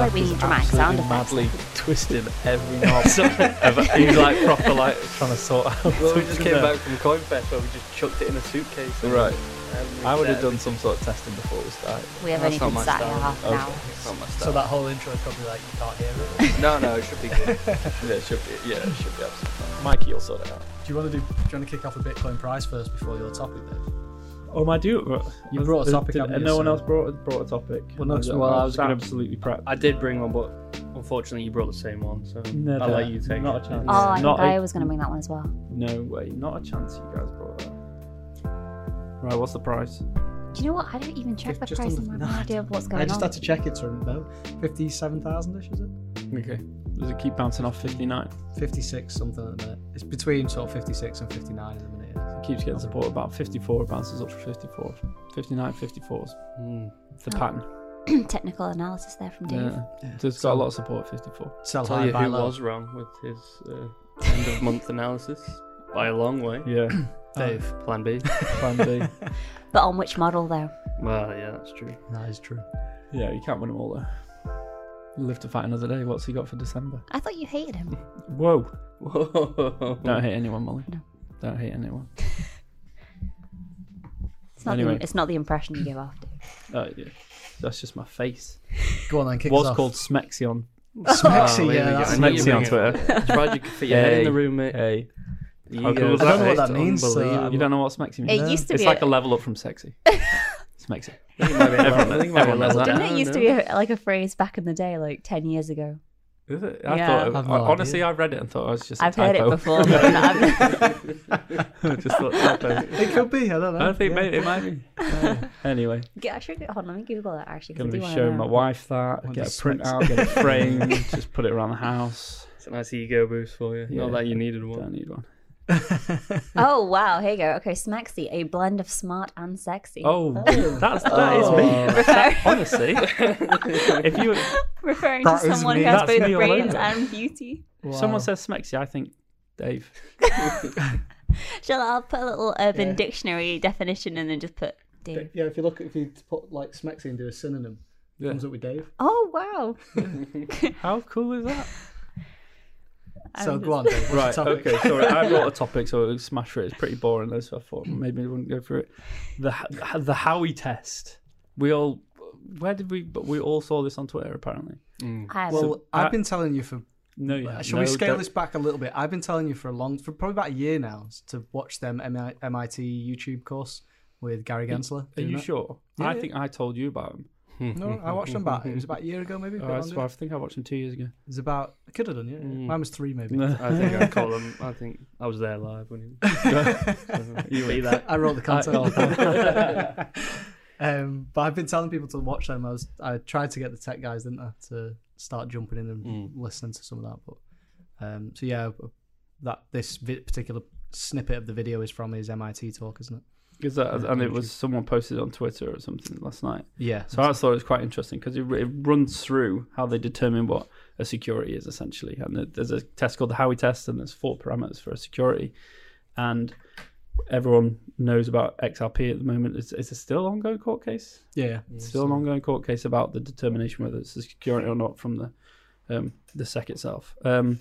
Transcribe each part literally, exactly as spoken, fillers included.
like we need dramatic sound effects. Madly twisting every knob. of, he's like proper like trying to sort out. Well, we just came Yeah. back from CoinFest where we just chucked it in a suitcase. and- Right. and we I would have said- done some sort of testing before we started. We have That's only not been my sat here style. half an Okay. hour. It's not my So style. that whole intro is probably like you can't hear it. No, no, it should be good. Yeah, it should be. Yeah, it should be absolutely fine. Mikey, you'll sort it out. Do you want to do? Do you want to kick off a Bitcoin price first before your topic, Dave? Oh, my do. You brought a topic, Did, haven't and you, no one so- else brought brought a topic. Well, no, I was, well, I was gonna- absolutely prepped. I did bring one, but unfortunately you brought the same one, so Never. I'll let you take Not it. a chance. Oh, I Not think a- I was going to bring that one as well. No way, not a chance. You guys brought that. Right, what's the price? Do you know what? I don't even check Fif- the just price under- and I no, have no I idea of what's going I just on. had to check it to know. Fifty-seven thousand-ish, is it? Okay. Does it keep bouncing off fifty-nine? Fifty-six something at the minute. It's between sort of fifty-six and fifty-nine at the minute. It keeps getting support about fifty-four. It bounces up to fifty-four. fifty-nine, fifty-fours. Mm. The Oh. pattern. Technical analysis there from Dave. Yeah. Yeah. There's got a lot of support at fifty-four. Sell Tell high, you buy who low. was wrong with his uh, end of month analysis by a long way. Yeah. Dave. Plan B. Plan B. But on which model though? Well, yeah, that's true. That is true. Yeah, you can't win them all though. You live to fight another day. What's he got for December? I thought you hated him. Whoa. Whoa. Don't hate anyone, Molly. No. Don't hate anyone. It's not, Anyway. the, it's not the impression you give off, Dave. Oh, yeah. That's just my face. Go on then, kick What's us off. called Smexion. Smexy, Oh, yeah. there we go. that's I knew Smexy you were on gonna- Twitter. Tried you could fit your head in the room, mate. Hey. You How go. cool is I don't know that? what that means. So Unbelievable. You don't know what Smexy means? It No. used to It's be like a, a level up from sexy. Smexy. I think it might be- Everyone- I think it might be everyone knows level that. Didn't down, it used to no? be a, like a phrase back in the day, like ten years ago? Is it? I Yeah. thought. It, I've no honestly, idea. I read it and thought it was just. A I've heard it typo. before, but I've, I just thought typo. It could be. I don't know. I think Yeah. maybe it might be. Yeah. Anyway, yeah, I should, hold on, let me Google that actually. 'cause gonna I do be wanna showing know. my wife that. What Get does a print Smexy- out, get it framed, just put it around the house. It's a nice ego boost for you. Yeah. Not that you needed one. Don't need one. Oh wow, here you go. Okay, Smexy, a blend of smart and sexy. Oh, that's that is me. Refer- Honestly, if you referring That to is someone me. who has That's both me all brains over. and beauty. if someone says Smexy, I think Dave. Shall I I'll put a little Urban Yeah. Dictionary definition and then just put Dave? Yeah, if you look, if you put like Smexy and do a synonym, it Yeah. comes up with Dave. Oh wow. How cool is that? So I'm go on, Dave. What's Right. your topic? Okay. Sorry, I wrote a topic, so it was smash through it. It's pretty boring, though, so I thought maybe we wouldn't go through it. The the Howey test. We all. Where did we? But we all saw this on Twitter, apparently. Mm. I have Well, I- I've been telling you for. No, yeah. Shall no, we scale don't- this back a little bit? I've been telling you for a long, for probably about a year now, to watch them M I T YouTube course with Gary Gensler. Are doing you that. sure? Yeah, I yeah. think I told you about him. No, I watched them about. It was about a year ago, maybe. A bit Oh, I longer. swear, I think I watched him two years ago. It was about. I could have done, yeah. Mm. Mine was three, maybe. I think I call them. I think I was there live when he. You See that? I wrote the content. I- um, but I've been telling people to watch them. I was. I tried to get the tech guys, didn't I, to start jumping in and Mm. listening to some of that. But um, so yeah, that this vi- particular snippet of the video is from his M I T talk, isn't it? Because that, Yeah, and it YouTube. was someone posted on Twitter or something last night. Yeah. So I thought it was quite interesting because it, it runs through how they determine what a security is essentially. And it- there's a test called the Howey test, and there's four parameters for a security. And everyone knows about X R P at the moment. Is, is it still an ongoing court case? yeah. It's still an ongoing court case about the determination whether it's a security or not from the um, the S E C itself. Um,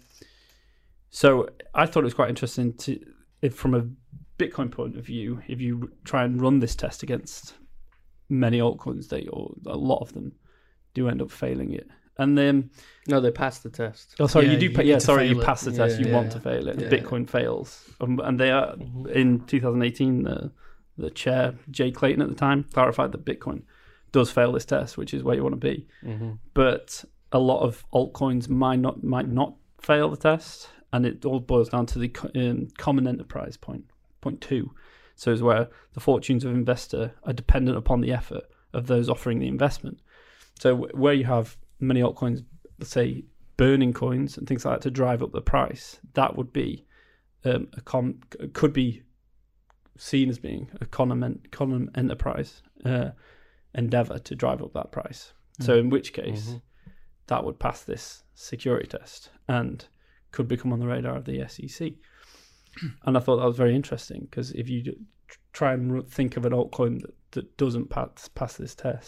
so I thought it was quite interesting to, if from a Bitcoin point of view, if you try and run this test against many altcoins, they or a lot of them do end up failing it. And then, No, they passed the test. oh, sorry, Yeah, you do. you pa- need yeah, to sorry, you fail it. pass the test. Yeah, you want yeah. to fail it. Yeah. Bitcoin fails, um, and they are in two thousand eighteen. The the chair Jay Clayton at the time clarified that Bitcoin does fail this test, which is where you want to be. Mm-hmm. But a lot of altcoins might not might not fail the test, and it all boils down to the co- um, common enterprise point point two. So is where the fortunes of investor are dependent upon the effort of those offering the investment. So w- where you have many altcoins, let's say burning coins and things like that to drive up the price, that would be um, a com- could be seen as being a common common enterprise uh, endeavor to drive up that price. So in which case, Mhm. that would pass this security test and could become on the radar of the S E C. And I thought that was very interesting because if you d- try and r- think of an altcoin that, that doesn't pass, pass this test,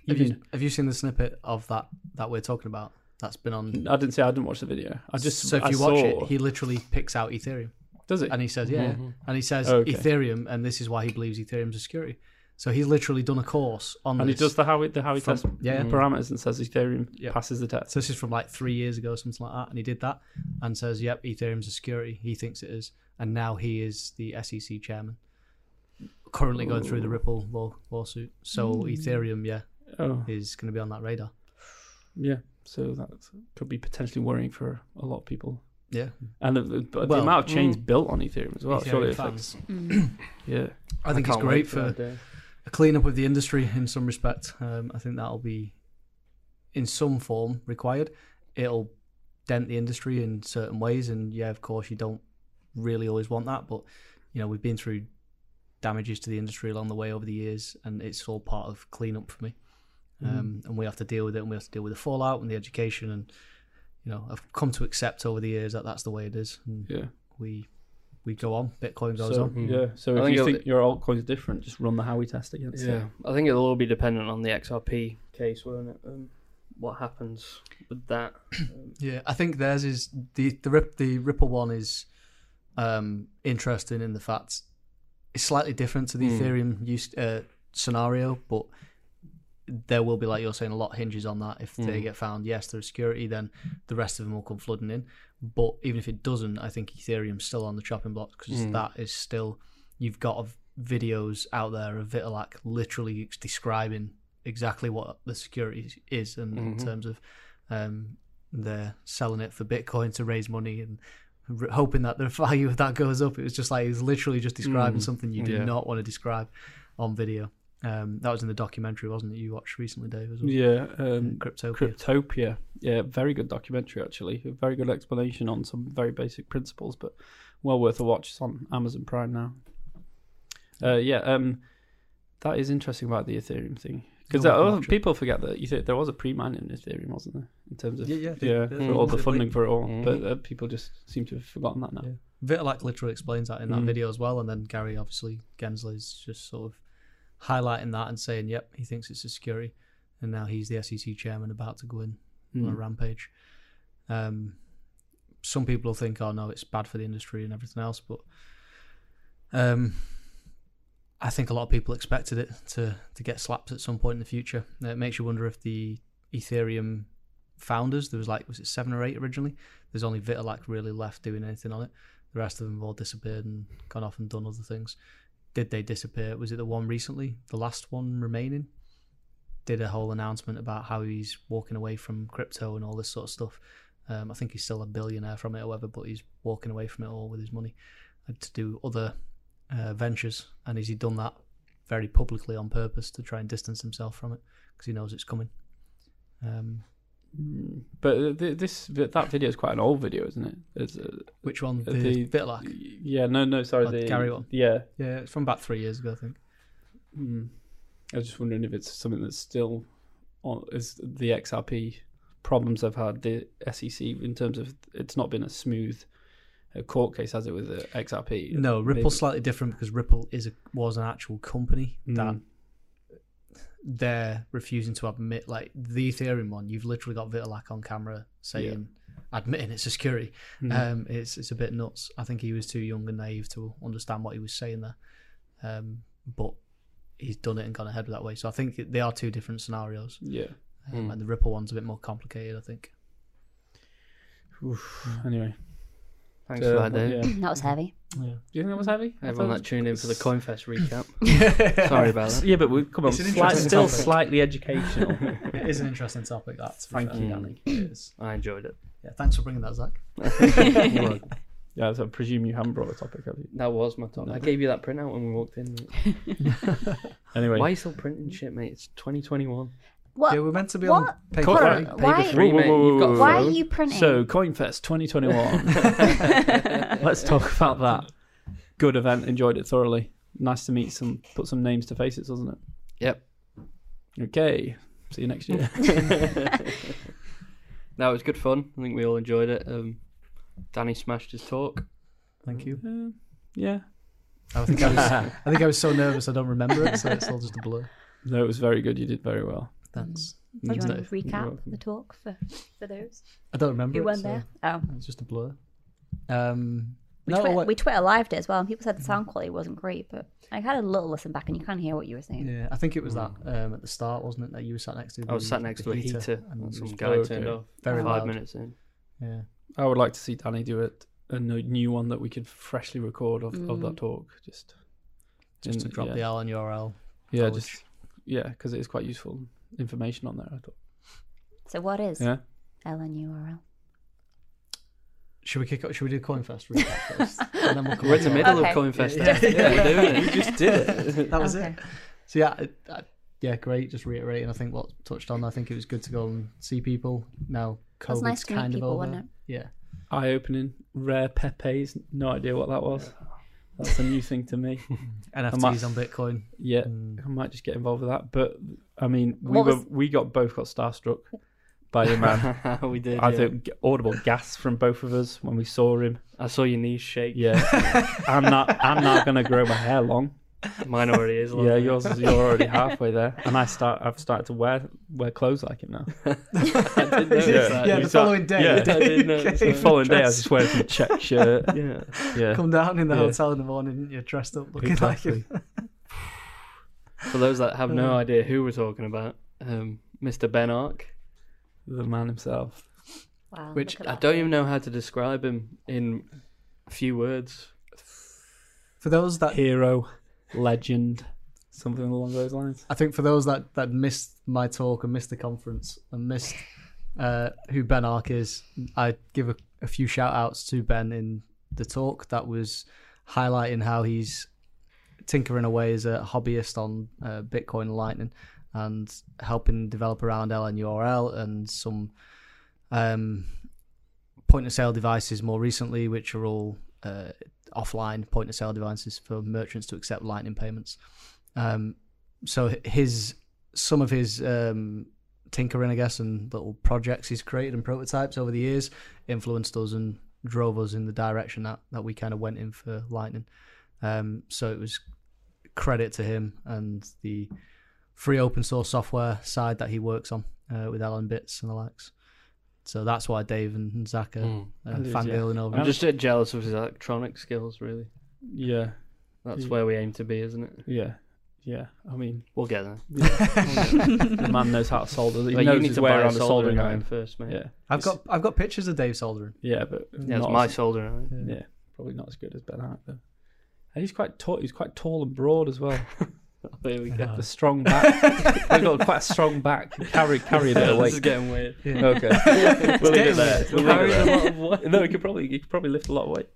Have Have you, have you seen the snippet of that that we're talking about? That's been on. I didn't say I didn't watch the video. I just so if I you watch saw, it, he literally picks out Ethereum, does it? and he says, "Yeah," Mhm. and he says Okay. Ethereum, and this is why he believes Ethereum's a security. So he's literally done a course on And he this. does the how it the how he from- tests yeah. Mhm. parameters and says Ethereum Yeah. passes the test. So this is from like three years ago, something like that, and he did that and says, "Yep, Ethereum's a security. He thinks it is," and now he is the S E C chairman, currently going through the Ooh. Ripple law, lawsuit. So Ethereum, yeah, Oh, is going to be on that radar. yeah. So that could be potentially worrying for a lot of people. Yeah, And the, the, but Well, the amount of chains mm. built on Ethereum as well. Ethereum Surely it fans. affects. Mm. Yeah. I think it's can't great wait for that day. a clean up of the industry in some respect. Um, I think that'll be, in some form, required. It'll dent the industry in certain ways, and yeah, of course, you don't really always want that. But you know, we've been through damages to the industry along the way over the years, and it's all part of cleanup for me. Um, and we have to deal with it, and we have to deal with the fallout and the education, and you know, I've come to accept over the years that that's the way it is, and Yeah. we we go on. Bitcoin goes So, on. Mhm. yeah. So I if think you it'll- think your altcoin's different, just run the Howey test against it. Yeah, I think it'll all be dependent on the X R P case, won't it? Um, what happens with that? Um, Yeah, I think theirs is the the Rip, the Ripple one is um, interesting in the fact it's slightly different to the Mm. Ethereum use uh, scenario, but there will be, like you're saying, a lot hinges on that. If they Mm. get found, yes, they're a security, then the rest of them will come flooding in. But even if it doesn't, I think Ethereum's still on the chopping block because Mm. that is still, you've got of videos out there of Vitalik literally describing exactly what the security is, and in Mhm. terms of um, they're selling it for Bitcoin to raise money and r- hoping that the value of that goes up. It was just like he's literally just describing Mm. something you do Yeah. not want to describe on video. Um, that was in the documentary, wasn't it? You watched recently, Dave, as well. Yeah. Um, Cryptopia. Cryptopia. Yeah, very good documentary, actually. A very good explanation on some very basic principles, but well worth a watch. It's on Amazon Prime now. Uh, yeah, um, that is interesting about the Ethereum thing. Because Go back and watch it. people forget that you there was a pre-mining in Ethereum, wasn't there? In terms of Yeah, yeah, yeah, they- for all the they- funding for it all. Mhm. But uh, people just seem to have forgotten that now. Yeah. Vitalik literally explains that in that Mm. video as well, and then Gary, obviously, Gensler is just sort of highlighting that and saying, yep, he thinks it's a security, and now he's the S E C chairman about to go in on a Mm. rampage. Um, some people will think, oh no, it's bad for the industry and everything else, but um, I think a lot of people expected it to, to get slapped at some point in the future. It makes you wonder if the Ethereum founders, there was like, was it seven or eight originally? There's only Vitalik really left doing anything on it. The rest of them have all disappeared and gone off and done other things. Did they disappear? Was it the one recently, the last one remaining? Did a whole announcement about how he's walking away from crypto and all this sort of stuff. Um, I think he's still a billionaire from it or whatever, but he's walking away from it all with his money to do other uh, ventures. And has he done that very publicly on purpose to try and distance himself from it because he knows it's coming? Um, Mm. But uh, th- this that video is quite an old video, isn't it? It's, uh, which one? The, the- Vitalik? yeah, no, no, sorry, Oh, the Gary one? Yeah, Yeah, it's from about three years ago, I think. mm. I was just wondering if it's something that's still on, is the X R P problems I've had the S E C in terms of it's not been a smooth uh, court case as it with the X R P. No, Maybe- Ripple's slightly different because Ripple is a, was an actual company that Mm. they're refusing to admit. Like the Ethereum one, you've literally got Vitalik on camera saying, admitting it's a security. Mm. Um, it's it's a bit nuts. I think he was too young and naive to understand what he was saying there. Um, but he's done it and gone ahead with that way. So I think they are two different scenarios. Yeah. Um, Mm. And the Ripple one's a bit more complicated, I think. Oof. Anyway, Thanks uh, for that, Dave. yeah. Do That was heavy. Yeah. you think that was heavy? I Everyone thought that tuned in for the CoinFest recap. Sorry about that. Yeah, but we come on. It's an Slight, interesting still topic. slightly educational. It is an interesting topic, that. to be Thank fair. you, Mm. Danny. It is. I enjoyed it. Yeah, thanks for bringing that, Zach. You're welcome. Yeah, so I presume you haven't brought a topic, have you? That was my top. No. I gave you that printout when we walked in. Anyway, Why are you still printing shit, mate? It's twenty twenty-one. What? Yeah, we're meant to be What? on page Hold three. on. Paper Why- three, mate. You've got a Why are phone. you printing? so CoinFest twenty twenty-one. Let's talk about that. Good event. Enjoyed it thoroughly. Nice to meet some, put some names to faces, wasn't it? Yep. Okay. See you next year. No, it was good fun. I think we all enjoyed it. Um, Danny smashed his talk. Thank you. Uh, yeah. I think I was. I think I was so nervous I don't remember it, so it's all just a blur. No, it was very good. You did very well. Thanks. Do you Thanks, want to Dave. You're recap welcome. the talk for, for those I don't remember. who it, weren't so there? Oh. It's just a blur. Um, We, no, Twitter, what- we Twitter lived it as well, and people said the sound quality wasn't great, but I had a little listen back, and you can't hear what you were saying. yeah, I think it was that um, at the start, wasn't it? That you were sat next to. I was the- sat next the to a heater, and and it some was guy okay. turned off very five loud. minutes in. Yeah, I would like to see Danny do it a no- new one that we could freshly record of, of that Mm. talk. Just, just to in- drop yeah. the Alan U R L. Yeah, college. just yeah, because it is quite useful information on there. I thought. So what is Yeah. L N U R L? Should we kick up? Should we do Coinfest recap first? And then we'll come We're on in the to middle Okay. of Coinfest. Yeah. Yeah, yeah, we're doing it. We just did it. That was Okay. it. So yeah, it, uh, yeah, great. Just reiterating, I think what touched on. I think it was good to go and see people. Now It was COVID's nice to meet kind of people, over. wasn't it? Yeah, Eye opening. Rare Pepe's. No idea what that was. That's a new thing to me. N F Ts might- on Bitcoin. Yeah, Mm. I might just get involved with that. But I mean, we What were was- we got both got starstruck by your man. we did. I yeah. think audible gasp from both of us when we saw him. I saw your knees shake. Yeah, I'm not. I'm not gonna grow my hair long. Mine already is. Yeah, yours is. You're already halfway there, and I start. I've started to wear wear clothes like him now. I didn't notice Yeah. that. Yeah, You the saw- following day. yeah. I did notice The that. following day, I was just wearing some check shirt. Yeah. Yeah, Come down in the Yeah. hotel in the morning, and you're dressed up looking exactly. like For those that have no idea who we're talking about, um, Mister Ben Ark. The man himself. Wow. Which look at I that. don't even know how to describe him in a few words. For those that Hero, legend, something along those lines. I think for those that, that missed my talk and missed the conference and missed uh, who Ben Ark is, I'd give a, a few shout outs to Ben in the talk that was highlighting how he's tinkering away as a hobbyist on uh, Bitcoin and Lightning and helping develop around L N U R L and some um, point of sale devices more recently, which are all uh, offline point of sale devices for merchants to accept Lightning payments. Um, so his some of his um, tinkering, I guess, and little projects he's created and prototypes over the years influenced us and drove us in the direction that, that we kind of went in for Lightning. Um, so it was credit to him and the free open source software side that he works on uh, with Alan Bits and the likes. So that's why Dave and Zach are Mm. uh, It is, fangirling over I'm it. just uh, jealous of his electronic skills, really. Yeah, That's Yeah. where we aim to be, isn't it? yeah, yeah. I mean, We'll get there. the man knows how to solder. He But knows you need his to way buy a around the soldering soldering iron iron. first, mate. Yeah, I've got I've got pictures of Dave soldering. yeah, but Yeah, it's not my as- soldering iron. Yeah, probably not as good as Ben Hart though. And he's quite tall. He's quite tall and broad as well. There we go. The strong back. He's got quite a strong back. Carry carry a bit of This is weight. getting weird. Yeah. Okay, we'll leave it there. We'll leave Carried it a there. lot of weight. No, he could probably he could probably lift a lot of weight.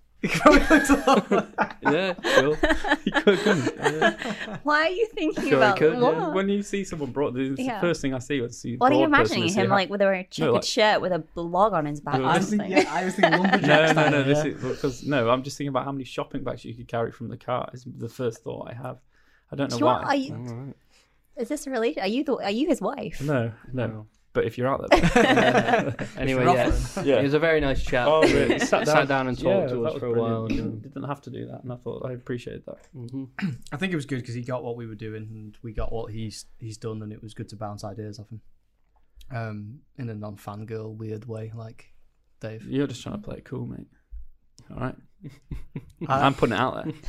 Yeah, sure. He could, couldn't he? Yeah. Why are you thinking Sure, about he could, what? yeah. When you see someone broad, it's Yeah. the first thing I see when I see. What are you broad person imagining is him see how- like with a checkered like- shirt with a blog on his back? No, or I I was was something? thinking, yeah, I was thinking lumberjack No, no, style, no. This yeah. is because no. I'm just thinking about how many shopping bags you could carry from the car. Is the first thought I have. I don't know Do you want- why. are you- Alright. Is this a relation? Are you the, are you his wife? No, no. No. But if you're out there, Anyway, you're yeah. offering. yeah. He was a very nice chap. Oh, really? Sat, Sat down. down and Yeah, talked to that us was for a while. brilliant. And, Didn't have to do that, and I thought I appreciated that. hmm I think it was good because he got what we were doing and we got what he's he's done, and it was good to bounce ideas off him. Um, in a non-fangirl weird way, like Dave. You're just trying to play it cool, mate. All right. I- I'm putting it out there.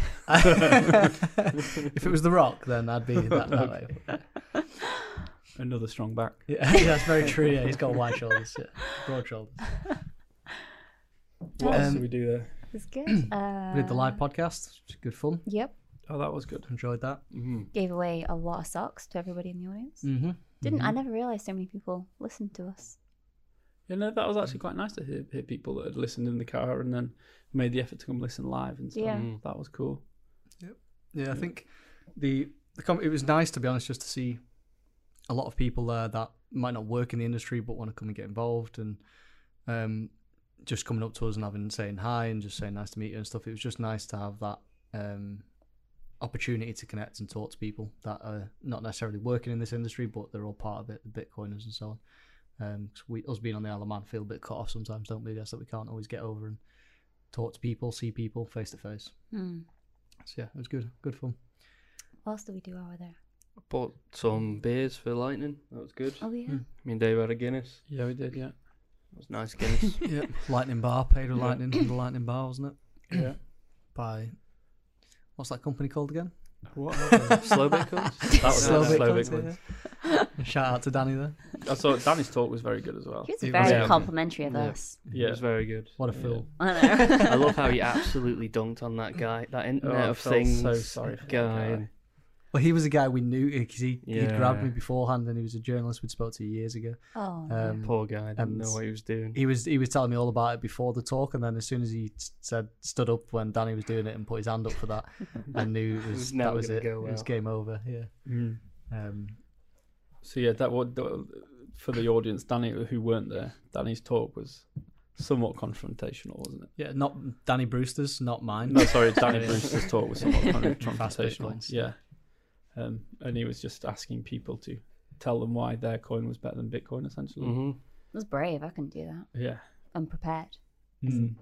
If it was The Rock, then I'd be that, that way. Another strong back. Yeah, yeah, that's very true. Yeah, he's got wide shoulders, yeah. Broad shoulders. What else Um, did we do there? It's good. Uh, We did the live podcast, which was good fun. Yep. Oh, that was good. Enjoyed that. hmm Gave away a lot of socks to everybody in the audience. Mm-hmm. Didn't I never realized so many people listened to us. You know, that was actually quite nice to hear, hear people that had listened in the car and then made the effort to come listen live and stuff. Yeah. Mm. That was cool. Yeah, I think the the com- it was nice, to be honest, just to see a lot of people there that might not work in the industry but want to come and get involved, and um, just coming up to us and having saying hi and just saying nice to meet you and stuff. It was just nice to have that um, opportunity to connect and talk to people that are not necessarily working in this industry, but they're all part of it, the Bitcoiners and so on. Um, 'cause we, us being on the Isle of Man, feel a bit cut off sometimes, don't we? I guess that we can't always get over and talk to people, see people face to face. Hmm. So yeah, it was good, good fun. What else did we do over there? Bought some beers for Lightning. That was good. Oh yeah. Hmm. Me and Dave had a Guinness. Yeah, we did. Yeah, It was nice Guinness. Yeah, Lightning Bar, paid with Yeah. Lightning, the Lightning Bar, wasn't it? yeah. By what's that company called again? What? Slow Bit Codes? That was Slow it, Bit Slow Bit Codes, Codes. yeah. Shout out to Danny there. I saw Danny's talk was very good as well. He was It very was, yeah. complimentary of Yeah. us. It Yeah, was very good. What a Yeah. fool! I know. I love how he absolutely dunked on that guy, that Oh, Internet I of felt Things so sorry for that guy. guy. Well, he was a guy we knew because he he Yeah. grabbed me beforehand, and he was a journalist we'd spoke to years ago. Oh. Um, Poor guy, didn't and- know what he was doing. He was he was telling me all about it before the talk, and then as soon as he s- said stood up when Danny was doing it and put his hand up for that, I knew it was, was that never was gonna it. go It was well. game over. Yeah. Mm. Um, So yeah, that would for the audience, Danny who weren't there. Danny's talk was somewhat confrontational, wasn't it? yeah, not Danny Brewster's, not mine. No, sorry, Danny Yeah. Brewster's talk was somewhat con- Fast confrontational. Bitcoins. Yeah, um, and he was just asking people to tell them why their coin was better than Bitcoin, essentially. hmm It was brave. I couldn't do that. Yeah, Unprepared. mm.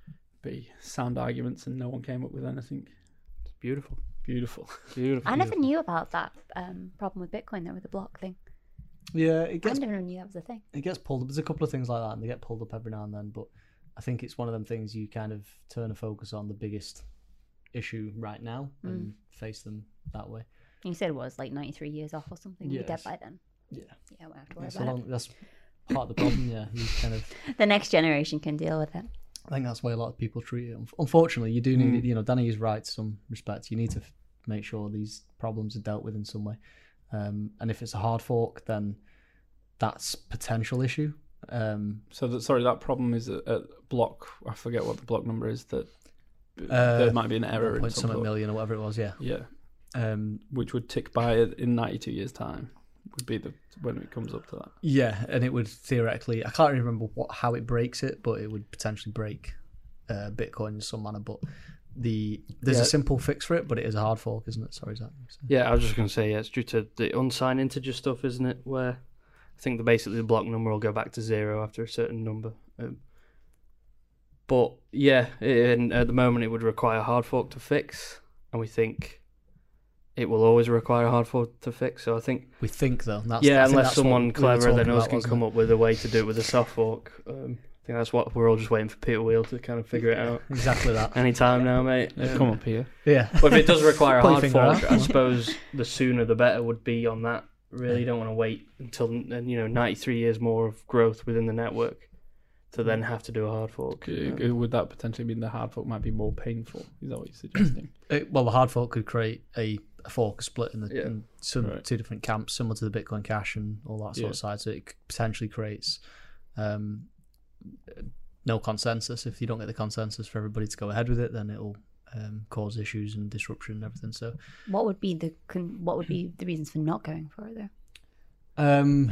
be sound arguments, and no one came up with anything. It's beautiful. Beautiful. Beautiful. I never knew about that um, problem with Bitcoin though, with the block thing. Yeah, it I gets never knew that was a thing. it gets pulled up. There's a couple of things like that, and they get pulled up every now and then. But I think it's one of them things you kind of turn a focus on the biggest issue right now and face them that way. You said it was like ninety-three years off or something. We'll be dead Yes. by then. Yeah, Yeah, we have to worry that's, about long, that's part of the problem. Yeah, you kind of. it. The next generation can deal with it. I think that's why a lot of people treat it. Unf- Unfortunately, you do need Mm. it. You know, Danny is right to some respects. You need to f- make sure these problems are dealt with in some way. Um, and if it's a hard fork, then that's potential issue. Um, So that sorry, that problem is a, a block. I forget what the block number is. That Uh, there might be an error in point some something block. million or whatever it was. Yeah. Yeah, Um, which would tick by in ninety-two years' time. Would be the when it comes up to that. yeah, and it would theoretically. I can't remember what how it breaks it, but it would potentially break uh, Bitcoin in some manner. But the there's Yeah. a simple fix for it, but it is a hard fork, isn't it? Sorry, Zach. Yeah, I was just going to say, yeah, it's due to the unsigned integer stuff, isn't it? Where I think the basically the block number will go back to zero after a certain number. Um, but yeah, in, at the moment it would require a hard fork to fix, and we think it will always require a hard fork to fix. So I think, We think though. That's, yeah, I think unless that's what someone we were cleverer talking than us about, can wasn't come it? up with a way to do it with a soft fork. Um, I think that's what we're all just waiting for Peter Wheel to kind of figure it out. Exactly that. Any time now, mate. Yeah, Um, come up here. Yeah. But if it does require a Pull your hard finger fork, out. I suppose the sooner the better would be on that. Really, you don't want to wait until you know ninety-three years more of growth within the network to then have to do a hard fork. Could- Would that potentially mean the hard fork might be more painful? Is that what you're suggesting? It, well, the hard fork could create a, a fork, a split in, the, Yeah. in some Right. two different camps, similar to the Bitcoin Cash and all that sort Yeah. of side. So it potentially creates um, no consensus. If you don't get the consensus for everybody to go ahead with it, then it'll um, cause issues and disruption and everything. So, What would be the con- what would be the reasons for not going for it though? um,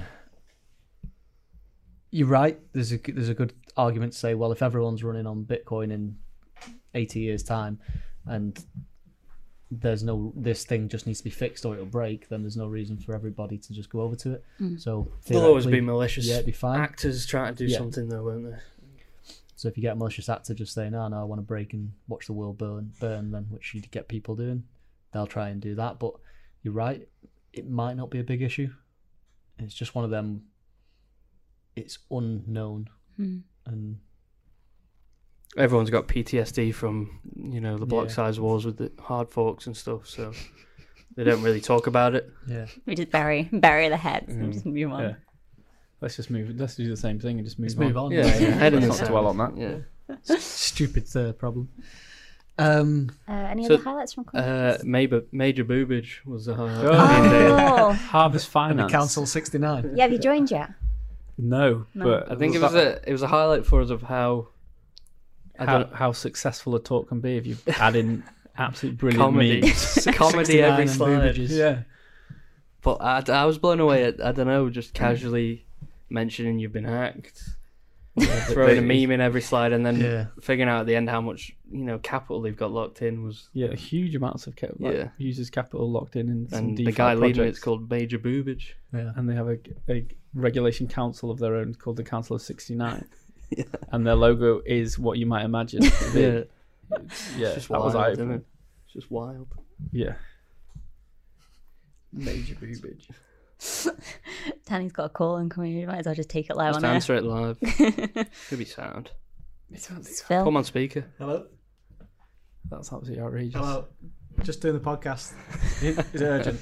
you're right. There's a there's a good argument to say, well, if everyone's running on Bitcoin in eighty years' time, and there's no this thing just needs to be fixed or it'll break, then there's no reason for everybody to just go over to it. Mm. So There'll always be theoretically, malicious yeah, it'd be fine. actors trying to do Yeah. something, though, won't they? So if you get a malicious actor just saying, "No, no, I want to break and watch the world burn," burn, then which you get people doing, they'll try and do that. But you're right; it might not be a big issue. It's just one of them. It's unknown, Hmm. and Everyone's got P T S D from you know the block Yeah. size wars with the hard forks and stuff, so they don't really talk about it. yeah, We just bury bury the heads and Mm. just move on. Yeah. Let's just move. Let's do the same thing and just move let's on. move on. Yeah, yeah. Head in the Let's not dwell on that. Yeah. Stupid third problem. Um, Uh, any So, other highlights from Uh, conference? major major boobage was a highlight. Oh. Oh, Harvest and Finance. the Council sixty-nine. yeah. Have you joined yet? No, No. but I think it was that- a it was a highlight for us of how I how, don't how successful a talk can be if you add in absolute brilliant comedy memes. comedy sixty-nine every and slide. boobages. Yeah. But I, I was blown away at I don't know just casually mentioning you've been hacked, throwing a meme in every slide, and then Yeah. figuring out at the end how much you know capital they've got locked in was. Yeah, huge amounts of cap- like, Yeah. users capital locked in in some And the DeFi guy leading projects. it's called Major Boobage. Yeah. And they have a, a regulation council of their own called the Council of sixty-nine. Yeah. And their logo is what you might imagine. Yeah, yeah, it's just that wild, was isn't eye-opening. it? It's just wild. Yeah. Major boobage. Danny's got a call incoming. You might as well just take it live Just on air. answer it live. Could be sound. It's Phil. Come on speaker. Hello. That's absolutely outrageous. Hello. Just doing the podcast. Is it urgent?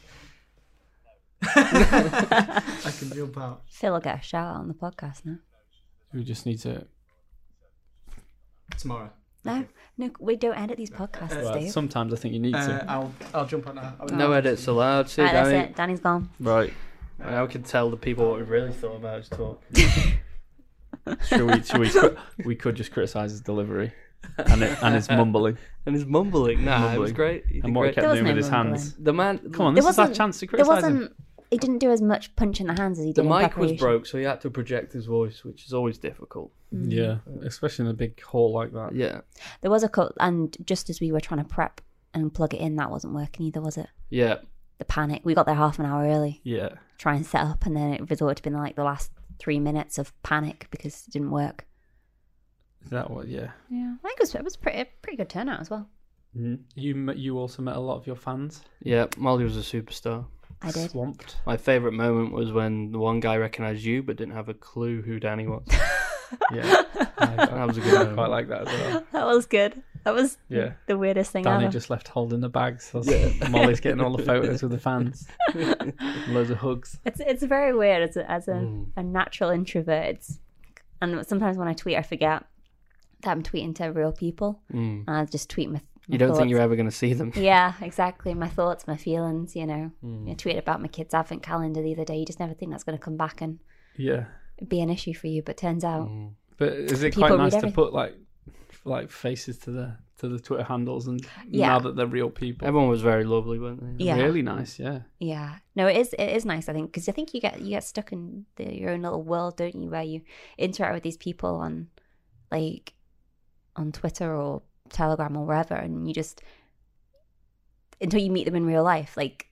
I can jump out. Phil will get a shout out on the podcast now. We just need to. Tomorrow. No, no, we don't edit these podcasts, Well, Dave. sometimes I think you need Uh, to. I'll I'll jump on now. No edits allowed. See, Right, that's Danny. it. Danny's gone. Right. Now we can tell the people what we really thought about his talk. Should we? Should we? cri- we could just criticize his delivery and it, and his mumbling And his mumbling. Nah, it was Mumbling. great. He did and what he great. kept There was doing no with his mumbling. hands. The man. Come on, There this is our wasn't- chance to There criticize him. wasn't. He didn't do as much punch in the hands as he The did in mic was preparation. broke, so he had to project his voice, which is always difficult. Mm. Yeah, especially in a big hall like that. Yeah. There was a cut, and just as we were trying to prep and plug it in, that wasn't working either, was it? Yeah. The panic. We got there half an hour early, Yeah. try and set up, and then it resorted to being like the last three minutes of panic because it didn't work. That was yeah. Yeah, I think it was it was pretty pretty good turnout as well. Mm. You met, you also met a lot of your fans. Yeah. Molly was a superstar. I did. Swamped. My favourite moment was when the one guy recognised you but didn't have a clue who Danny was. Yeah, That was a good I moment. quite like that as well. That was good. That was Yeah. the weirdest thing Danny ever. just left holding the bags. So Molly's getting all the photos with the fans. Loads of hugs. It's it's very weird as a, as a, Mm. a natural introvert. It's, and sometimes when I tweet, I forget that I'm tweeting to real people, Mm. and I just tweet my. my You don't thoughts. think you're ever going to see them. Yeah, exactly. My thoughts, my feelings. You know, Mm. I tweeted about my kid's advent calendar the other day. You just never think that's going to come back and Yeah, be an issue for you, but turns out. Mm. but is it People quite read nice to everything. put like like faces to the to the Twitter handles and Yeah. now that they're real people? Everyone was very lovely, weren't they? Yeah. Really nice. Yeah. Yeah, no, it is. It is nice, I think, because I think you get you get stuck in the, your own little world, don't you, where you interact with these people on, like, on Twitter or Telegram or wherever, and you just until you meet them in real life, like,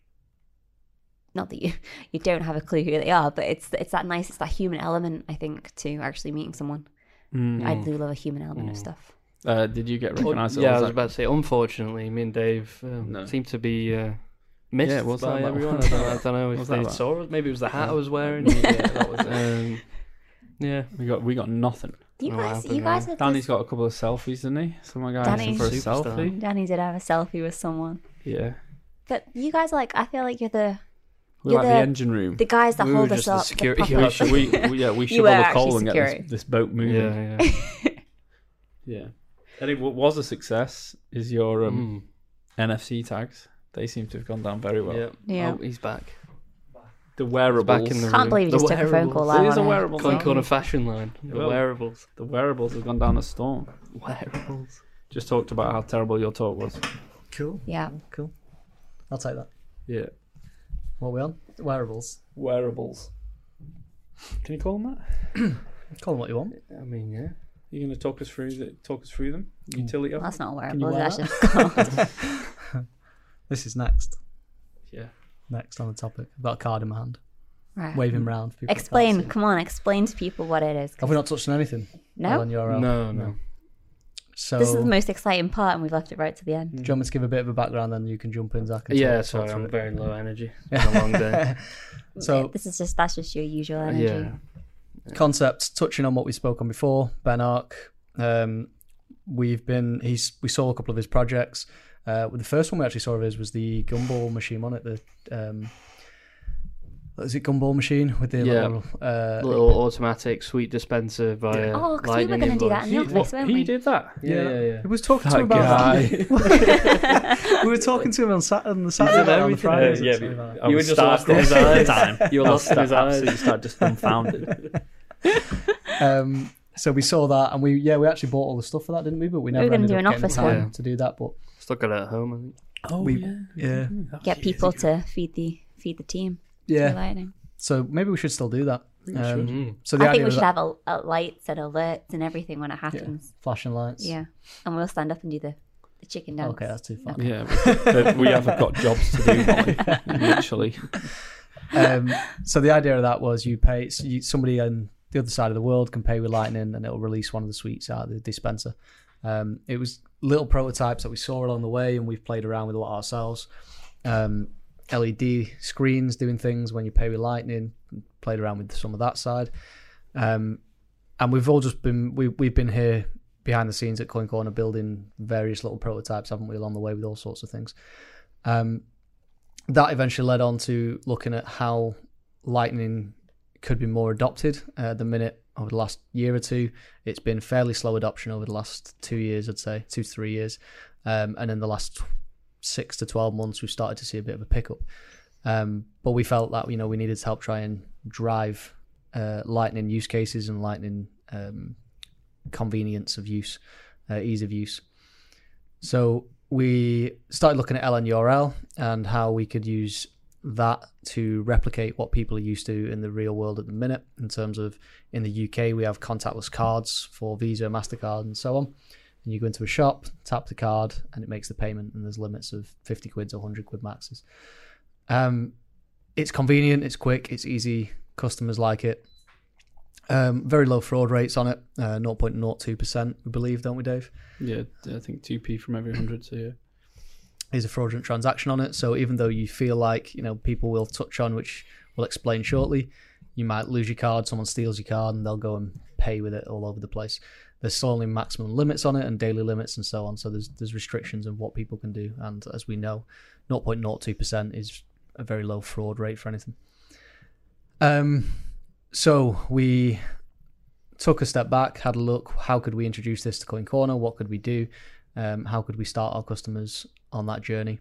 not that you you don't have a clue who they are, but it's it's that nice, it's that human element, I think, to actually meeting someone. Mm. I do love a human element of Mm. stuff. Uh, did you get recognised? Yeah, I at all, was Zach? about to say, unfortunately, me and Dave um, No. seem to be uh, missed Yeah, what's by that about? everyone. I don't, I don't know if What's that they about? saw us. Maybe it was the hat I was wearing. Yeah, that was it. Um, yeah. We got we got nothing. You Oh, guys, happened, you guys, man. have Danny's this, got a couple of selfies, didn't he? Some guy Danny- asking for a Superstar. selfie. Danny did have a selfie with someone, Yeah. but you guys are like, I feel like you're the We You're like the, the- engine room. the guys that We were hold just us the up. the security proper- Yeah, we, should, we, we, yeah, we You shovel were the actually coal and get security. this, this boat moving. Yeah, yeah. Yeah. And it w- was a success. Is your um, Mm. N F C tags? They seem to have gone down very well. Yeah. Yeah. Oh, he's back. The wearables. back in the Can't room. believe you The just took a phone call wearables. live It is a on air. wearable. Clunk thing. on a fashion line. The Well. wearables. The wearables have gone down a storm. Wearables. Just talked about how terrible your talk was. Cool. Yeah. Cool. I'll take that. Yeah. What are we on? Wearables. Wearables. Can you call them that? Call them what you want. I mean, yeah. You're going to talk us through the talk us through them. Utility. Well, that's not a Can you wearable. wear That's just called. This is next. Yeah. Next on the topic. I've got a card in my hand. Right. Waving round. for people that can't Explain. see. Come on. Explain to people what it is. 'cause- Have we not touched on anything? No. On your own? No, no. So, This is the most exciting part, and we've left it right to the end. do you want me to give a bit of a background, then you can jump in, Zach? and Yeah, talk- sorry, talk through I'm it? very low energy. It's been a long day. So, This is just that's just your usual energy. yeah. concepts touching on what we spoke on before. Ben Ark, um, we've been he's we saw a couple of his projects. Uh, the first one we actually saw of his was the gumball machine on it. The um, what is it gumball machine with the Yeah. little, uh, Little automatic sweet dispenser via Oh, 'cause we were lightning gonna do that invoice. in the office, What, weren't he we? did that. Yeah, yeah, yeah. He was talking to That him about guy. that. We were talking to him on Saturday, on the Saturday, did night, on the everything. Friday. Yeah, something but- like that. I You was were just lost in his starstruck at the eyes. time. You were I lost in his eyes. Absolutely started just dumbfounded. Um, so we saw that, and we yeah we actually bought all the stuff for that, didn't we? But we never were gonna ended do up an getting the office time one. to do that. But Still got it at home, I think. Oh, we yeah. yeah Get people to feed the feed the team. yeah. through lighting. So maybe we should still do that. we Um, Mm. So the I idea think we of should that- have a, a lights and alerts and everything when it yeah, happens. flashing lights. Yeah, and we'll stand up and do the, the chicken dance. Okay, that's too far. Yeah, we, we haven't got jobs to do, Molly. Literally. um, so the idea of that was you pay so you, somebody on the other side of the world can pay with lightning, and it'll release one of the sweets out of the dispenser. Um, it was little prototypes that we saw along the way, and we've played around with a lot ourselves. Um, L E D screens doing things when you pay with Lightning. Played around with some of that side, um, and we've all just been we we've been here behind the scenes at Coin Corner building various little prototypes, haven't we, along the way with all sorts of things. Um, that eventually led on to looking at how Lightning could be more adopted. Uh, at the minute, over the last year or two, it's been fairly slow adoption over the last two years, I'd say, two to three years. Um, and in the last six to twelve months, we've started to see a bit of a pickup. Um, but we felt that, you know, we needed to help try and drive uh, Lightning use cases and Lightning um, convenience of use, uh, ease of use. So we started looking at L N U R L and how we could use that to replicate what people are used to in the real world at the minute, in terms of, in the U K, we have contactless cards for Visa, MasterCard, and so on. And you go into a shop, tap the card, and it makes the payment, and there's limits of fifty quids or one hundred quid maxes. Um, it's convenient, it's quick, it's easy, customers like it. Um, very low fraud rates on it, uh, zero point zero two percent, we believe, don't we, Dave? Yeah, I think two p from every one hundred, so yeah. Is a fraudulent transaction on it. So even though you feel like, you know, people will touch on, which we'll explain shortly, you might lose your card, someone steals your card, and they'll go and pay with it all over the place. There's still only maximum limits on it and daily limits and so on. So there's there's restrictions of what people can do. And as we know, zero point zero two percent is a very low fraud rate for anything. Um, so we took a step back, had a look. How could we introduce this to Coin Corner? What could we do? Um, how could we start our customers on that journey?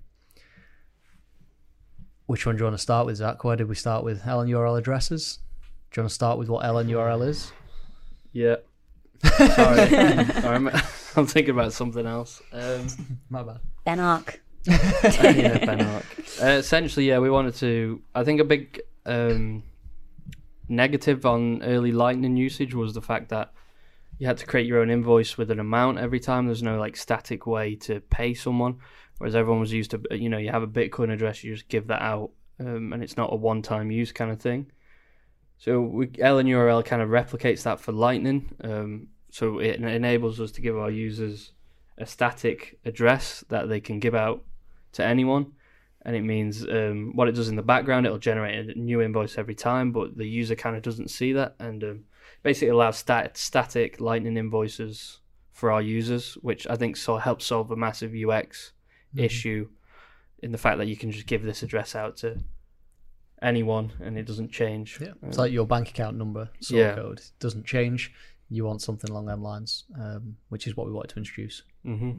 Which one do you want to start with, Zach? Where did we start with? L N U R L addresses? Do you want to start with what L N U R L is? Yeah. Sorry. Sorry, I'm, I'm thinking about something else. Um, My bad. Benark. yeah, Benark. Uh, essentially, yeah, we wanted to. I think a big um, negative on early Lightning usage was the fact that you had to create your own invoice with an amount every time. There's no like static way to pay someone, whereas everyone was used to, you know, you have a Bitcoin address, you just give that out, um, and it's not a one-time use kind of thing. So we, L N U R L kind of replicates that for Lightning. Um, so it enables us to give our users a static address that they can give out to anyone. And it means um, what it does in the background, it'll generate a new invoice every time, but the user kind of doesn't see that. And um, basically allows stat- static Lightning invoices for our users, which I think so helps solve a massive U X mm-hmm. issue in the fact that you can just give this address out to anyone and it doesn't change. Yeah, it's um, like your bank account number, sort yeah. code. It doesn't change. You want something along them lines, um, which is what we wanted to introduce. Mm-hmm.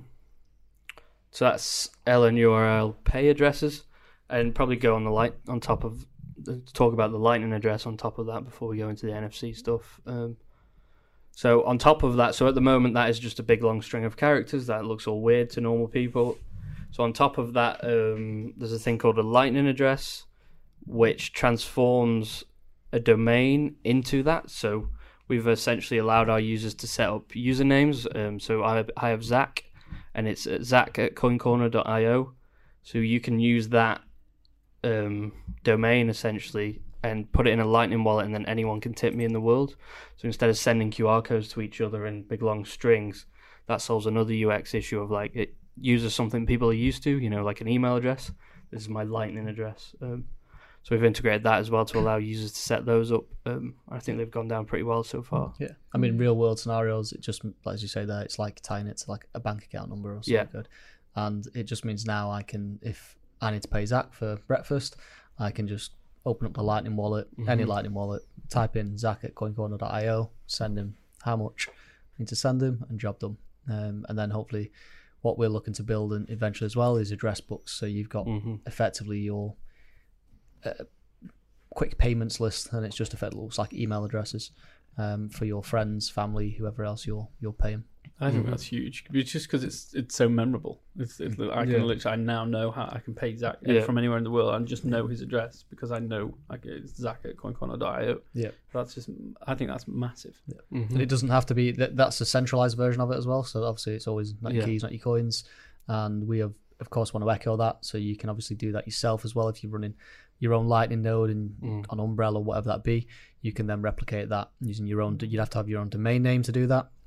So that's L N U R L pay addresses, and probably go on the light on top of talk about the Lightning address on top of that before we go into the N F C stuff. Um, so on top of that, so at the moment that is just a big long string of characters that looks all weird to normal people. So on top of that, um, there's a thing called a Lightning address, which transforms a domain into that. So we've essentially allowed our users to set up usernames. Um, so I have, I have Zach, and it's Zach at coincorner dot io. So you can use that um, domain essentially and put it in a Lightning wallet, and then anyone can tip me in the world. So instead of sending Q R codes to each other in big long strings, that solves another U X issue of like it uses something people are used to, you know, like an email address. This is my Lightning address. Um, so we've integrated that as well to allow users to set those up. Um, I think they've gone down pretty well so far. Yeah, I mean, real world scenarios, it just, as you say there, it's like tying it to like a bank account number or something yeah. good. And it just means now I can, if I need to pay Zach for breakfast, I can just open up the Lightning wallet, mm-hmm. any Lightning wallet, type in Zach at coincorner dot io, send him how much I need to send him, and job done. Um, and then hopefully what we're looking to build and eventually as well is address books. So you've got mm-hmm. effectively your uh, quick payments list, and it's just effectively looks like email addresses um, for your friends, family, whoever else you're you're paying. I think mm-hmm. that's huge. It's just because it's it's so memorable. It's, it's I can yeah. literally I now know how I can pay Zach yeah. from anywhere in the world and just know his address because I know like it's Zach at coincorner dot io. Yeah, that's just I think that's massive. Yeah. Mm-hmm. And it doesn't have to be that. That's a centralized version of it as well. So obviously it's always not your yeah. keys, not your coins, and we have of course want to echo that. So you can obviously do that yourself as well if you're running your own Lightning node and mm. on Umbrella, whatever that be. You can then replicate that using your own. You'd have to have your own domain name to do that.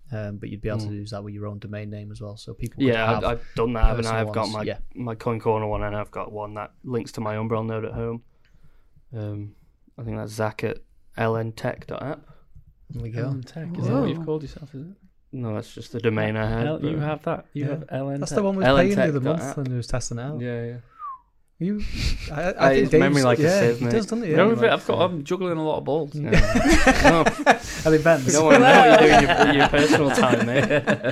um, but you'd be able Mm. to use that with your own domain name as well. So people could Yeah, have I've, I've done that, haven't I? personal I've got ones. my Yeah. my Coin Corner one, and I've got one that links to my Umbrel node at home. Um, I think that's Zach at l n tech dot app. There we go. Ellen Tech, is that what Whoa. you've called yourself, is it? No, that's just the domain I had. L- you but- have that? You Yeah. have L N That's Tech? the one we was L N paying the other Tech dot month app. when we was testing it out. Yeah, yeah. You, I, I Uh, think it's memory Dave's- like a yeah, sieve, it mate. does, doesn't it? Yeah. No, Yeah. but I've got. I'm juggling a lot of balls. Yeah. no, At events. you don't want to know what you do in your, in your personal time, mate.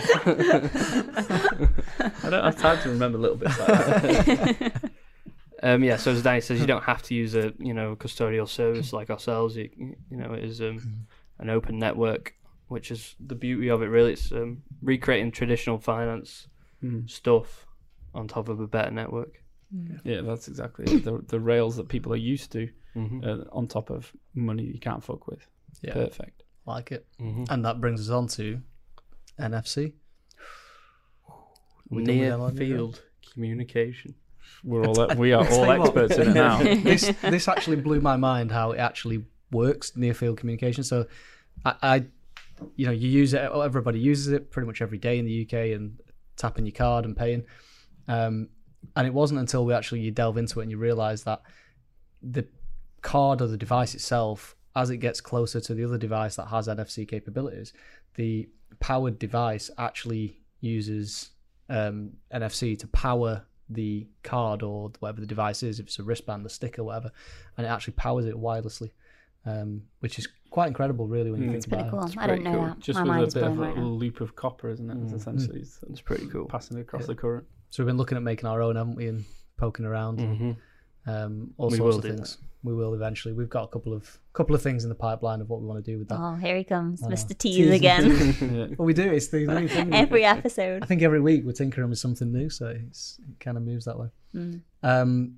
I don't have time to remember little bits like that. Um, yeah, so as Danny says, you don't have to use a you know custodial service like ourselves. You, you know, it is um, an open network, which is the beauty of it. Really, it's um, recreating traditional finance Mm. stuff on top of a better network. Yeah, that's exactly it. The, the rails that people are used to Mm-hmm. uh, on top of money you can't fuck with. Yeah, Perfect. like it. Mm-hmm. And that brings us on to N F C. We done with Near L N U? field communication. We're all we are Tell all you what. experts in it now. this this actually blew my mind how it actually works, near field communication. So I, I you know you use it, everybody uses it pretty much every day in the U K, and tapping your card and paying, um and it wasn't until we actually you delve into it and you realize that the card or the device itself, as it gets closer to the other device that has N F C capabilities, the powered device actually uses um N F C to power the card or whatever the device is, if it's a wristband, a sticker, whatever, and it actually powers it wirelessly, um, which is quite incredible, really, when you Mm. think It's pretty about cool. It's I didn't pretty know cool. that. Just My with mind's a bit blown of a right now. loop of copper, isn't it? Mm. Essentially, it's It's pretty cool. passing across Yeah. the current. it. So we've been looking at making our own, haven't we, and poking around, Mm-hmm. um, all We sorts will of do things. We will eventually. We've got a couple of couple of things in the pipeline of what we want to do with that. Oh, here he comes, I know. Mister Tease Tease again. Yeah. Well, we do. It's the new thing. Every I episode. think every week we're tinkering with something new, so it's, it kind of moves that way. Mm. Um,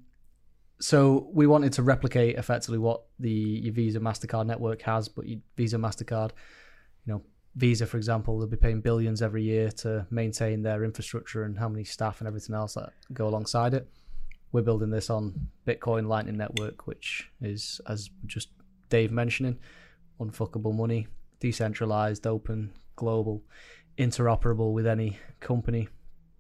so we wanted to replicate effectively what the your Visa Mastercard network has, but your Visa Mastercard, you know, Visa, for example, they'll be paying billions every year to maintain their infrastructure and how many staff and everything else that go alongside it. We're building this on Bitcoin Lightning Network, which is, as just Dave mentioning, unfuckable money, decentralized, open, global, interoperable with any company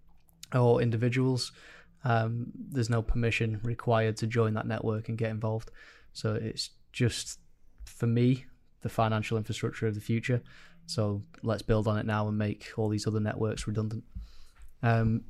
or individuals. Um, there's no permission required to join that network and get involved. So it's just, for me, the financial infrastructure of the future. So let's build on it now and make all these other networks redundant. Um,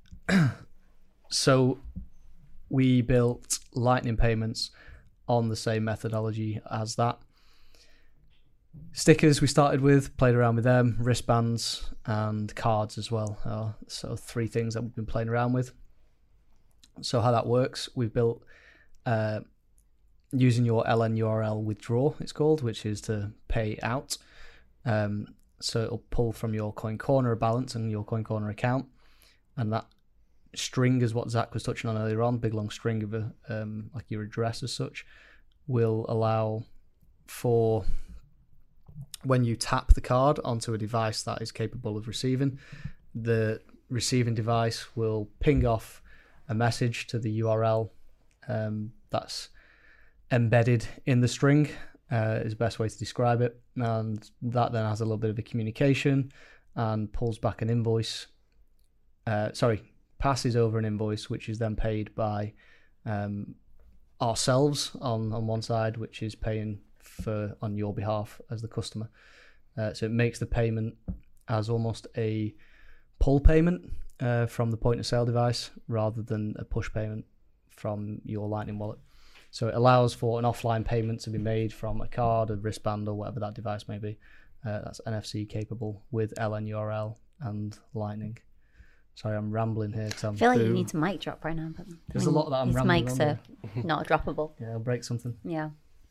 so we built Lightning payments on the same methodology as that. Stickers we started with, played around with them, wristbands and cards as well. Uh, so three things that we've been playing around with. So how that works, we've built uh, using your L N U R L withdraw, it's called, which is to pay out. Um, so it'll pull from your Coin Corner balance and your Coin Corner account, and that string is what Zach was touching on earlier on, big long string of a, um, like your address as such, will allow for when you tap the card onto a device that is capable of receiving, the receiving device will ping off a message to the U R L um, that's embedded in the string, uh, is the best way to describe it. And that then has a little bit of a communication and pulls back an invoice. Uh, sorry, passes over an invoice, which is then paid by um, ourselves on, on one side, which is paying for on your behalf as the customer. Uh, so it makes the payment as almost a pull payment uh, from the point of sale device rather than a push payment from your Lightning wallet. So it allows for an offline payment to be made from a card, a wristband, or whatever that device may be. Uh, that's N F C capable with L N U R L and Lightning. Sorry, I'm rambling here, Tom. I feel like you Boom. need to mic drop right now. But There's a lot that I'm these rambling mics on are not droppable. Yeah, I'll break something. Yeah.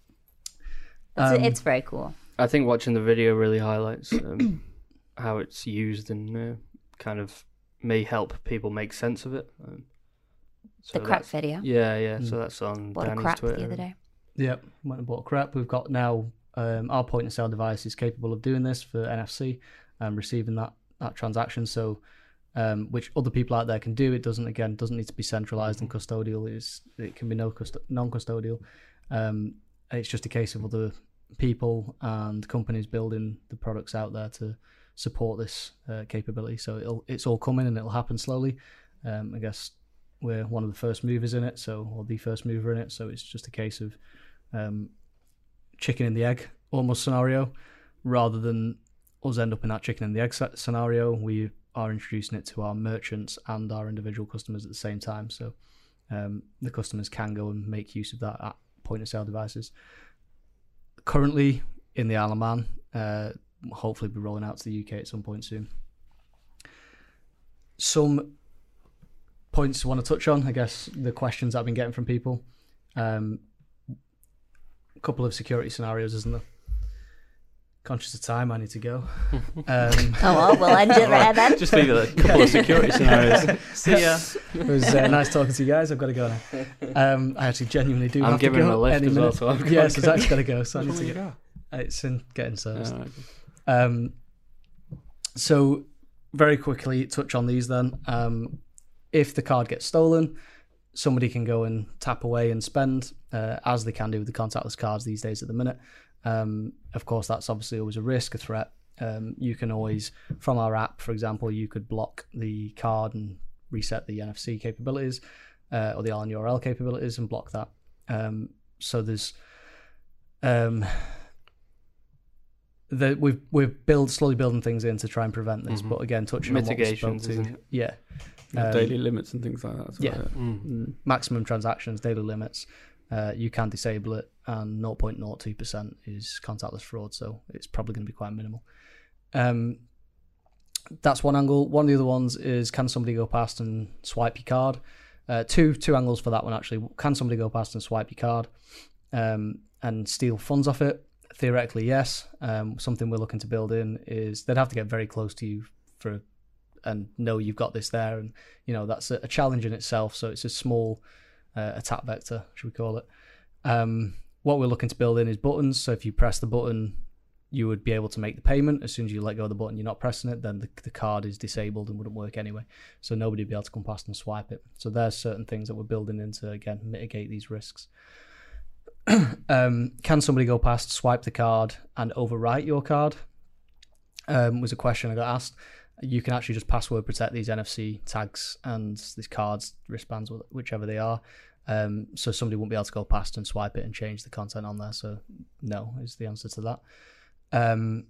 It's, Um, it's very cool. I think watching the video really highlights um, how it's used and uh, kind of may help people make sense of it. Um, so The crap that's- video. Yeah, yeah. Mm. So that's on What a Danny's crap Twitter. the other day. Yep, went and bought crap. We've got now um, our point of sale device is capable of doing this for N F C and receiving that that transaction. So, um, which other people out there can do. It doesn't again doesn't need to be centralized and custodial. It's, it can be no cust- non-custodial. Um, it's just a case of other people and companies building the products out there to support this uh, capability. So it'll it's all coming and it'll happen slowly. Um, I guess we're one of the first movers in it, so or the first mover in it. So it's just a case of um, chicken and the egg almost scenario, rather than us end up in that chicken and the egg scenario. We are introducing it to our merchants and our individual customers at the same time. So um, the customers can go and make use of that at point of sale devices. Currently in the Isle of Man, uh, hopefully be rolling out to the U K at some point soon. Some points I want to touch on, I guess, the questions I've been getting from people. Um, a couple of security scenarios, isn't there? Conscious of time, I need to go. Um, oh, well, we'll end it there then. Just leave it at a couple of security scenarios. See ya. It was uh, nice talking to you guys. I've got to go now. Um, I actually genuinely do I'm have giving to go. him a lift any as well, minute. so I've got Yes, to I've actually got to go, so I need to you get... go? It's in getting serviced. Oh, okay. Um, so, very quickly, touch on these then. Um, if the card gets stolen, somebody can go and tap away and spend, uh, as they can do with the contactless cards these days at the minute. Um, of course, that's obviously always a risk, a threat. Um, you can always, from our app, for example, you could block the card and reset the N F C capabilities uh, or the L N U R L capabilities and block that. Um, so there's um, the, we've we've build slowly building things in to try and prevent this. Mm-hmm. But again, touching mitigations, on what we spoke isn't to, it? yeah, Um, Um, daily limits and things like that. yeah. Well, Mm. Mm. maximum transactions, daily limits. Uh, you can disable it, and zero point zero two percent is contactless fraud, so it's probably going to be quite minimal. Um, that's one angle. One of the other ones is, can somebody go past and swipe your card? Uh, two two angles for that one, actually. Can somebody go past and swipe your card um, and steal funds off it? Theoretically, yes. Um, something we're looking to build in is they'd have to get very close to you for and know you've got this there, and you know that's a, a challenge in itself. So it's a small uh, attack vector, should we call it? Um, what we're looking to build in is buttons. So if you press the button, you would be able to make the payment. As soon as you let go of the button, you're not pressing it, then the, the card is disabled and wouldn't work anyway. So nobody would be able to come past and swipe it. So there's certain things that we're building in to, again, mitigate these risks. um, can somebody go past, swipe the card, and overwrite your card? Um, was a question I got asked. You can actually just password protect these N F C tags and these cards, wristbands, whichever they are. Um, so somebody won't be able to go past and swipe it and change the content on there. So no is the answer to that. Um,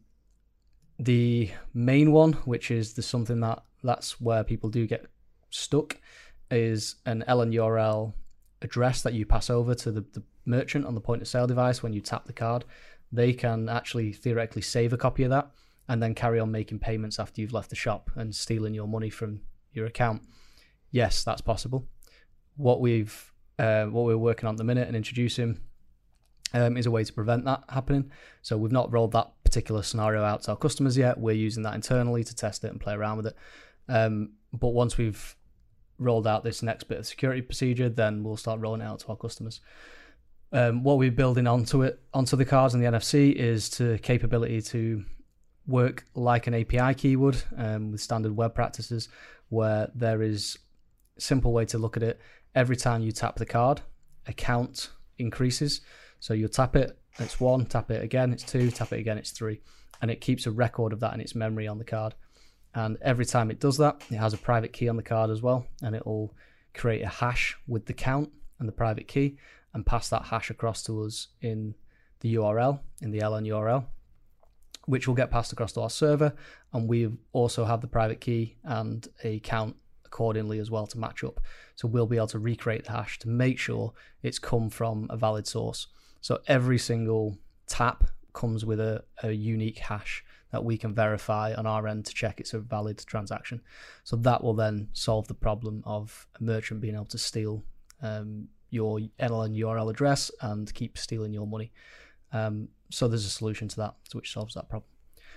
the main one, which is the something that that's where people do get stuck, is an L N U R L address that you pass over to the, the merchant on the point of sale device when you tap the card. They can actually theoretically save a copy of that and then carry on making payments after you've left the shop and stealing your money from your account. Yes, that's possible. What we've uh, what we're working on at the minute and introducing um, is a way to prevent that happening. So we've not rolled that particular scenario out to our customers yet. We're using that internally to test it and play around with it. Um, but once we've rolled out this next bit of security procedure, then we'll start rolling it out to our customers. Um, what we're building onto it, onto the cards and the N F C, is the capability to work like an A P I key would um, with standard web practices, where there is a simple way to look at it. Every time you tap the card, a count increases. So you'll tap it, it's one, tap it again, it's two, tap it again, it's three. And it keeps a record of that in its memory on the card. And every time it does that, it has a private key on the card as well, and it will create a hash with the count and the private key and pass that hash across to us in the U R L, in the L N U R L, which will get passed across to our server. And we also have the private key and a count accordingly as well to match up. So we'll be able to recreate the hash to make sure it's come from a valid source. So every single tap comes with a, a unique hash that we can verify on our end to check it's a valid transaction. So that will then solve the problem of a merchant being able to steal um, your L N U R L address and keep stealing your money. Um, so there's a solution to that, which solves that problem.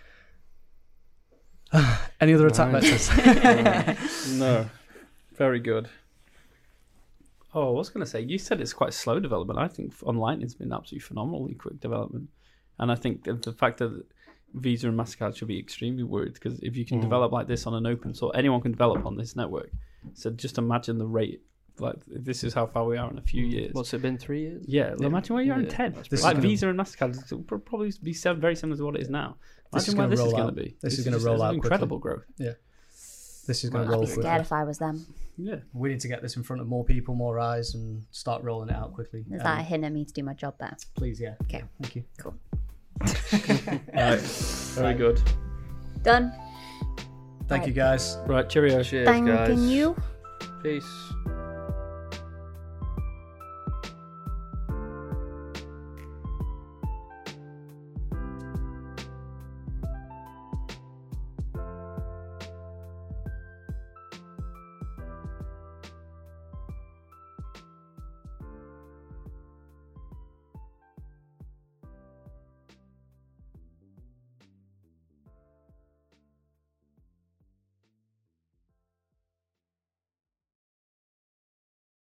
Any other attack Nice. vectors? No. Very good. Oh, I was going to say, you said it's quite slow development. I think online it's been absolutely phenomenally quick development. And I think the fact that Visa and MasterCard should be extremely worried, because if you can Mm. develop like this on an open source, anyone can develop on this network. So just imagine the rate like this is how far we are in a few years. What's it been? Three years? Yeah, Yeah. imagine where you are in Yeah, ten. that's This Like is gonna- Visa and Mastercard will pro- probably be sem- very similar to what it is now. This is Imagine where gonna this is roll going to out. be. This is gonna just- roll it's out incredible growth. This is going Well, to I'd roll be quickly. scared if I was them. Yeah. We need to get this in front of more people, more eyes, and start rolling it out quickly. Is Um, that a hint at me to do my job better? Please, yeah. Okay. Thank you. Cool. Right. Very good. Done. Thank Right. you, guys. Right. Cheerio. Cheers, Thanking guys. you. Peace.